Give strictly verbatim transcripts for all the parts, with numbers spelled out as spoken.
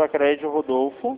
Sacred Rodolfo.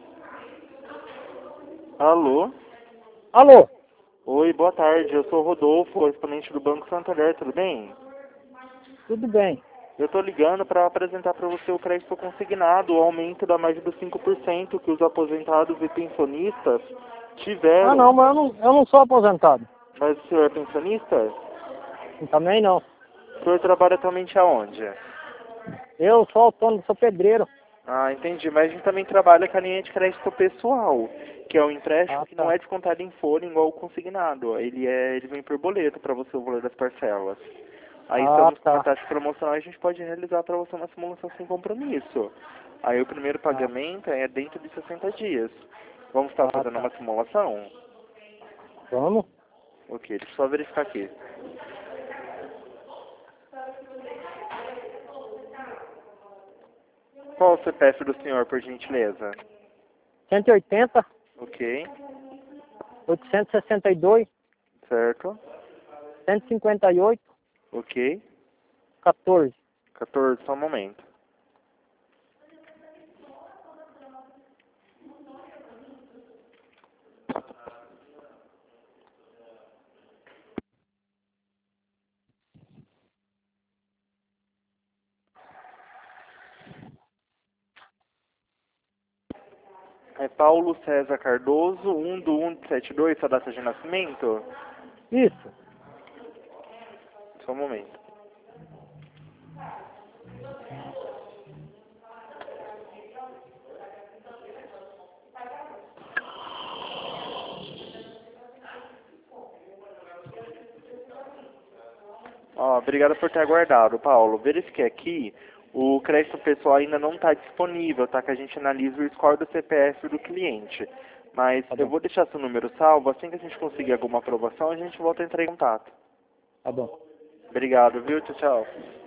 Alô? Alô? Oi, boa tarde. Eu sou o Rodolfo, correspondente do Banco Santander, tudo bem? Tudo bem. Eu estou ligando para apresentar para você o crédito consignado, o aumento da margem dos cinco por cento que os aposentados e pensionistas tiveram. Ah, não, mas eu não, eu não sou aposentado. Mas o senhor é pensionista? Também não. O senhor trabalha atualmente aonde? Eu sou autônomo, sou pedreiro. Ah, entendi. Mas a gente também trabalha com a linha de crédito pessoal, que é um empréstimo Ah, que tá. não é descontado em folha igual o consignado. Ele, é, ele vem por boleto para você o valor das parcelas. Aí Ah, estamos com uma tá. taxa promocional e a gente pode realizar para você uma simulação sem compromisso. Aí o primeiro Ah, pagamento é dentro de sessenta dias. Vamos estar ah, fazendo tá. uma simulação? Vamos? Ok, deixa eu só verificar aqui. Qual o C P F do senhor, por gentileza? cento e oitenta, Ok, oitocentos e sessenta e dois, certo. cento e cinquenta e oito, Ok, quatorze. quatorze, só um momento. É Paulo César Cardoso, um do um de setenta e dois, sua data de nascimento? Isso. Só um momento. Ó, obrigado por ter aguardado, Paulo. Verifiquei aqui, o crédito pessoal ainda não está disponível, tá? Que a gente analisa o score do C P F do cliente. Mas Tá eu bom. vou deixar seu número salvo, assim que a gente conseguir alguma aprovação, a gente volta a entrar em contato. Tá bom. Obrigado, viu? Tchau, tchau.